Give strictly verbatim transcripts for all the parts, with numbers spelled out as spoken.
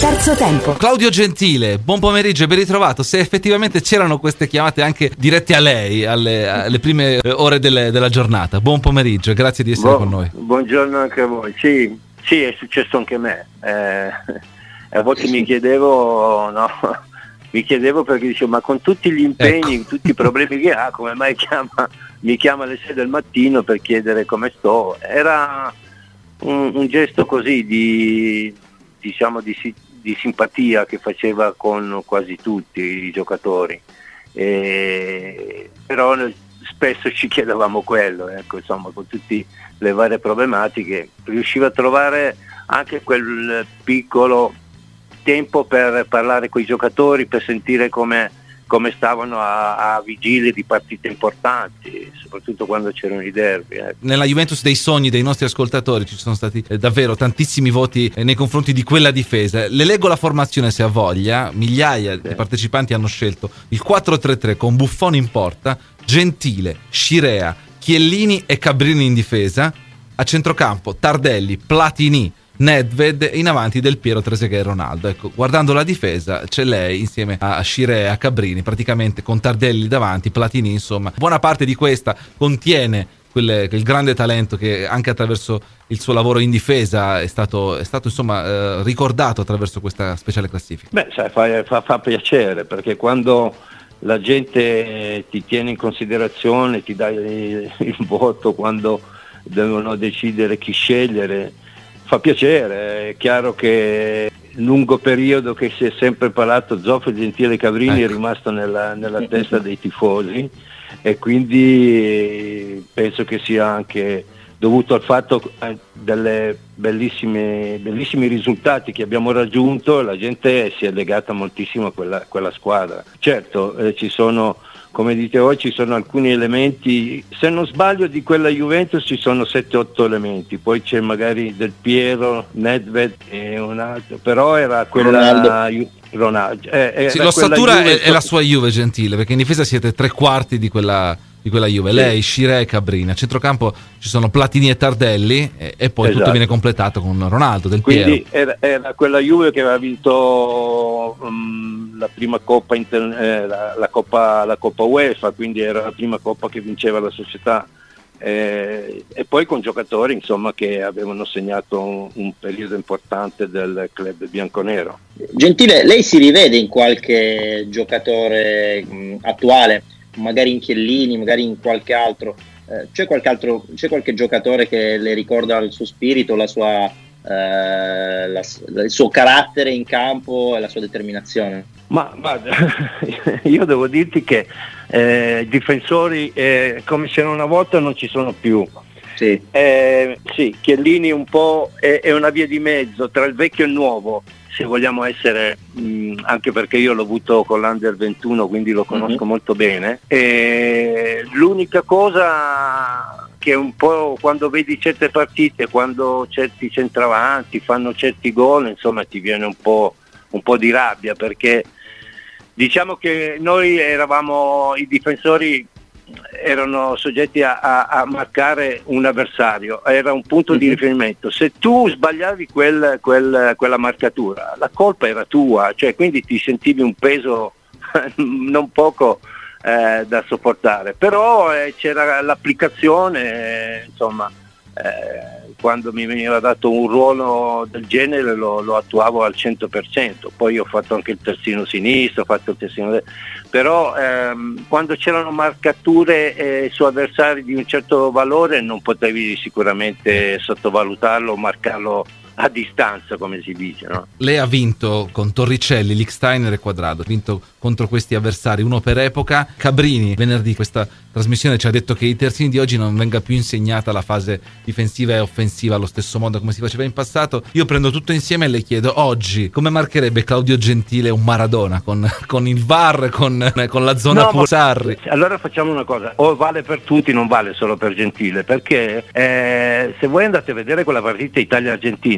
terzo tempo. Claudio Gentile, buon pomeriggio e ben ritrovato. Se effettivamente c'erano queste chiamate anche dirette a lei alle, alle prime ore delle, della giornata. Buon pomeriggio e grazie di essere Bu- con noi. Buongiorno anche a voi. Sì, sì, è successo anche a me. Eh, a volte mi chiedevo, no, mi chiedevo perché dicevo, ma con tutti gli impegni, ecco. tutti i problemi che ha, come mai chiama, mi chiama alle sei del mattino per chiedere come sto? Era un, un gesto così di, diciamo, di, di simpatia che faceva con quasi tutti i giocatori. E, però spesso ci chiedevamo quello, ecco, insomma, con tutte le varie problematiche riusciva a trovare anche quel piccolo tempo per parlare con i giocatori, per sentire come, come stavano a, a vigilie di partite importanti, soprattutto quando c'erano i derby. Ecco. Nella Juventus dei sogni dei nostri ascoltatori ci sono stati eh, davvero tantissimi voti eh, nei confronti di quella difesa. Le leggo la formazione se ha voglia. Migliaia sì. di partecipanti hanno scelto il quattro tre tre con Buffon in porta, Gentile, Scirea, Chiellini e Cabrini in difesa, a centrocampo Tardelli, Platini, Nedved, in avanti Del Piero, Trezeguet e Ronaldo. Ecco, guardando la difesa c'è lei insieme a Scirea e a Cabrini, praticamente con Tardelli davanti, Platini, insomma buona parte di questa contiene quel, quel grande talento che anche attraverso il suo lavoro in difesa è stato, è stato insomma eh, ricordato attraverso questa speciale classifica. Beh, sai, fa, fa, fa piacere, perché quando la gente ti tiene in considerazione, ti dà il, il voto quando devono decidere chi scegliere, fa piacere. È chiaro che lungo periodo che si è sempre parlato Zoffo, Gentile e Cabrini, ecco, è rimasto nella, nella testa dei tifosi, e quindi penso che sia anche dovuto al fatto delle bellissime bellissimi risultati che abbiamo raggiunto. La gente si è legata moltissimo a quella, quella squadra. Certo, eh, ci sono, come dite voi, ci sono alcuni elementi, se non sbaglio di quella Juventus ci sono sette otto elementi, poi c'è magari Del Piero, Nedved e un altro, però era quella Ronaldo, Ronaldo. Eh, era sì, l'ossatura Juve... è, è la sua Juve, Gentile, perché in difesa siete tre quarti di quella, di quella Juve, sì. Lei, Scirea e Cabrini, a centrocampo ci sono Platini e Tardelli e, e poi esatto, tutto viene completato con Ronaldo, Del Piero. Quindi era, era quella Juve che aveva vinto um, la prima Coppa, inter, eh, la, la, Coppa la Coppa UEFA, quindi era la prima Coppa che vinceva la società, eh, e poi con giocatori insomma che avevano segnato un, un periodo importante del club bianconero. Gentile, lei si rivede in qualche giocatore mh, attuale, magari in Chiellini, magari in qualche altro, eh, c'è qualche altro, c'è qualche giocatore che le ricorda il suo spirito, la sua, eh, la, il suo carattere in campo e la sua determinazione? Ma guarda, io devo dirti che eh, difensori eh, come c'era una volta non ci sono più. Sì, eh, sì, Chiellini un po' è, è una via di mezzo tra il vecchio e il nuovo, se vogliamo essere, mh, anche perché io l'ho avuto con l'Under ventuno, quindi lo conosco mm-hmm. molto bene. E l'unica cosa che un po' quando vedi certe partite, quando certi centravanti fanno certi gol, insomma ti viene un po', un po' di rabbia, perché diciamo che noi eravamo i difensori, erano soggetti a, a, a marcare un avversario, era un punto mm-hmm. di riferimento. Se tu sbagliavi quel, quel, quella marcatura, la colpa era tua, cioè quindi ti sentivi un peso non poco eh, da sopportare, però eh, c'era l'applicazione, eh, insomma eh, quando mi veniva dato un ruolo del genere lo, lo attuavo al cento per cento. Poi ho fatto anche il terzino sinistro, ho fatto il terzino destro, però ehm, quando c'erano marcature eh, su avversari di un certo valore non potevi sicuramente sottovalutarlo o marcarlo a distanza, come si dice, no? Lei ha vinto con Torricelli, Lichtsteiner e Quadrado, ha vinto contro questi avversari, uno per epoca. Cabrini venerdì questa trasmissione ci ha detto che ai terzini di oggi non venga più insegnata la fase difensiva e offensiva allo stesso modo come si faceva in passato. Io prendo tutto insieme e le chiedo oggi come marcherebbe Claudio Gentile un Maradona con, con il V A R, con, con la zona no, Pulsarri. Allora facciamo una cosa, o vale per tutti, non vale solo per Gentile, perché eh, se voi andate a vedere quella partita Italia-Argentina,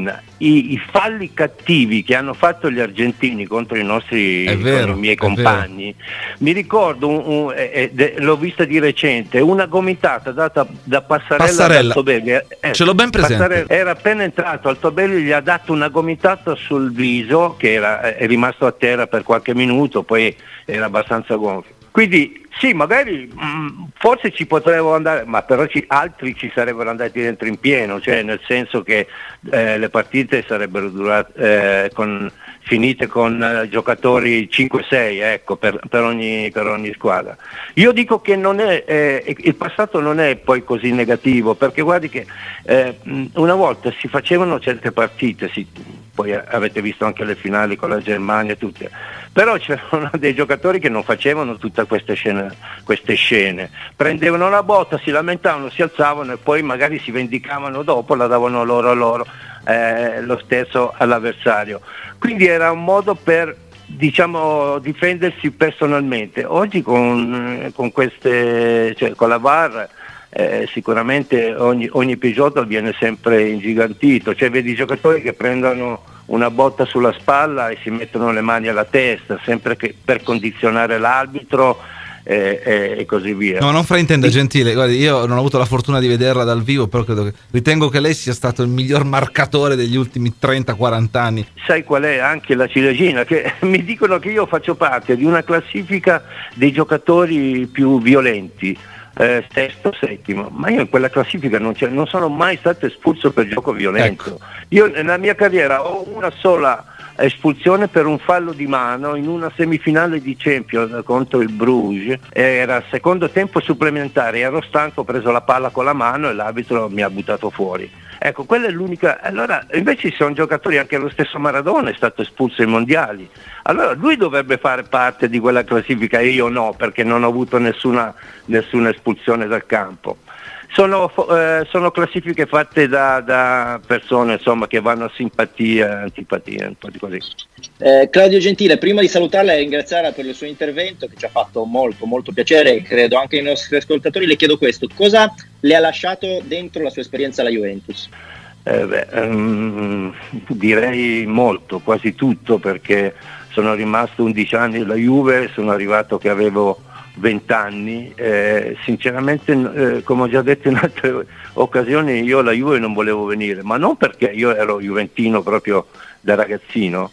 Argentina, i, i falli cattivi che hanno fatto gli argentini contro i nostri vero, i miei compagni, mi ricordo un, un, eh, eh, l'ho vista di recente, una gomitata data da Passarella, Passarella. da Altobelli, eh, ce l'ho ben presente. Passarella era appena entrato, Altobelli gli ha dato una gomitata sul viso che era, è rimasto a terra per qualche minuto, poi era abbastanza gonfio. Quindi sì, magari mh, forse ci potremmo andare, ma però ci, altri ci sarebbero andati dentro in pieno, cioè nel senso che eh, le partite sarebbero durate eh, con, finite con eh, giocatori cinque sei, ecco, per, per, ogni, per ogni squadra. Io dico che non è, eh, il passato non è poi così negativo, perché guardi che eh, una volta si facevano certe partite, si, poi avete visto anche le finali con la Germania, tutte, però c'erano dei giocatori che non facevano tutte queste scene, queste scene, prendevano la botta, si lamentavano, si alzavano e poi magari si vendicavano dopo, la davano loro a loro, eh, lo stesso all'avversario. Quindi era un modo per, diciamo, difendersi personalmente. Oggi con, con queste, cioè con la V A R eh, sicuramente ogni, ogni episodio viene sempre ingigantito, cioè vedi i giocatori che prendono una botta sulla spalla e si mettono le mani alla testa, sempre che per condizionare l'arbitro e, e, e così via. No, non fraintenda, Gentile, guardi, io non ho avuto la fortuna di vederla dal vivo, però credo che, ritengo che lei sia stato il miglior marcatore degli ultimi trenta quaranta anni. Sai qual è anche la ciliegina? Che mi dicono che io faccio parte di una classifica dei giocatori più violenti. Eh, sesto, settimo, ma io in quella classifica non, c'è, non sono mai stato espulso per gioco violento. Ecco. Io nella mia carriera ho una sola espulsione per un fallo di mano in una semifinale di Champions contro il Bruges, era secondo tempo supplementare, ero stanco, ho preso la palla con la mano e l'arbitro mi ha buttato fuori. Ecco, quella è l'unica. Allora, invece ci sono giocatori, anche lo stesso Maradona è stato espulso ai mondiali. Allora lui dovrebbe fare parte di quella classifica, io no, perché non ho avuto nessuna, nessuna espulsione dal campo. Sono, eh, sono classifiche fatte da, da persone, insomma, che vanno a simpatia, antipatia, un po' di così. Eh, Claudio Gentile, prima di salutarla e ringraziarla per il suo intervento, che ci ha fatto molto molto piacere, e credo anche ai nostri ascoltatori, le chiedo questo: cosa le ha lasciato dentro la sua esperienza alla Juventus? Eh beh, um, direi molto, quasi tutto, perché sono rimasto undici anni alla Juve, sono arrivato che avevo venti anni, eh, sinceramente eh, come ho già detto in altre occasioni, io alla Juve non volevo venire, ma non perché io ero juventino proprio da ragazzino,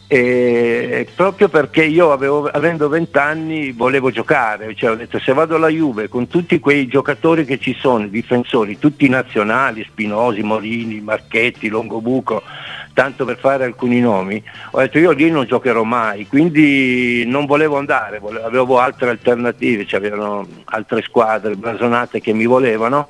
e proprio perché io avevo, avendo venti anni volevo giocare, cioè ho detto se vado alla Juve con tutti quei giocatori che ci sono, difensori, tutti nazionali, Spinosi, Morini, Marchetti, Longobuco, tanto per fare alcuni nomi, ho detto io lì non giocherò mai, quindi non volevo andare, volevo, avevo altre alternative, c'erano altre squadre blasonate che mi volevano,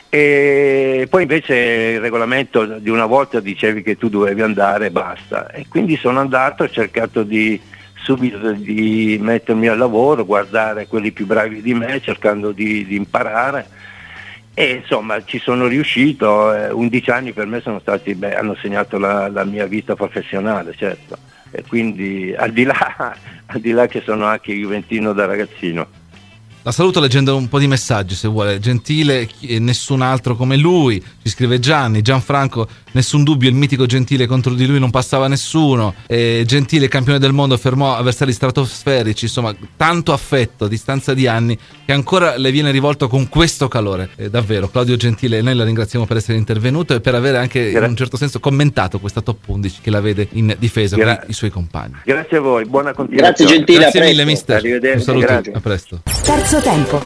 e poi invece il regolamento di una volta dicevi che tu dovevi andare e basta, e quindi sono andato, ho cercato di subito di mettermi al lavoro, guardare quelli più bravi di me, cercando di, di imparare. E insomma ci sono riuscito, eh, undici anni per me sono stati, beh, hanno segnato la, la mia vita professionale, certo, e quindi al di là, al di là che sono anche juventino da ragazzino. La saluto leggendo un po' di messaggi, se vuole. Gentile, nessun altro come lui, ci scrive Gianni. Gianfranco, nessun dubbio, il mitico Gentile, contro di lui non passava nessuno. E Gentile, campione del mondo, fermò avversari stratosferici, insomma tanto affetto a distanza di anni che ancora le viene rivolto con questo calore. Eh, davvero, Claudio Gentile, noi la ringraziamo per essere intervenuto e per avere anche Gra- in un certo senso commentato questa top undici che la vede in difesa Gra- con i suoi compagni. Grazie a voi, buona continuazione. Grazie Gentile, grazie mille mister, un saluto, a presto. Terzo tempo.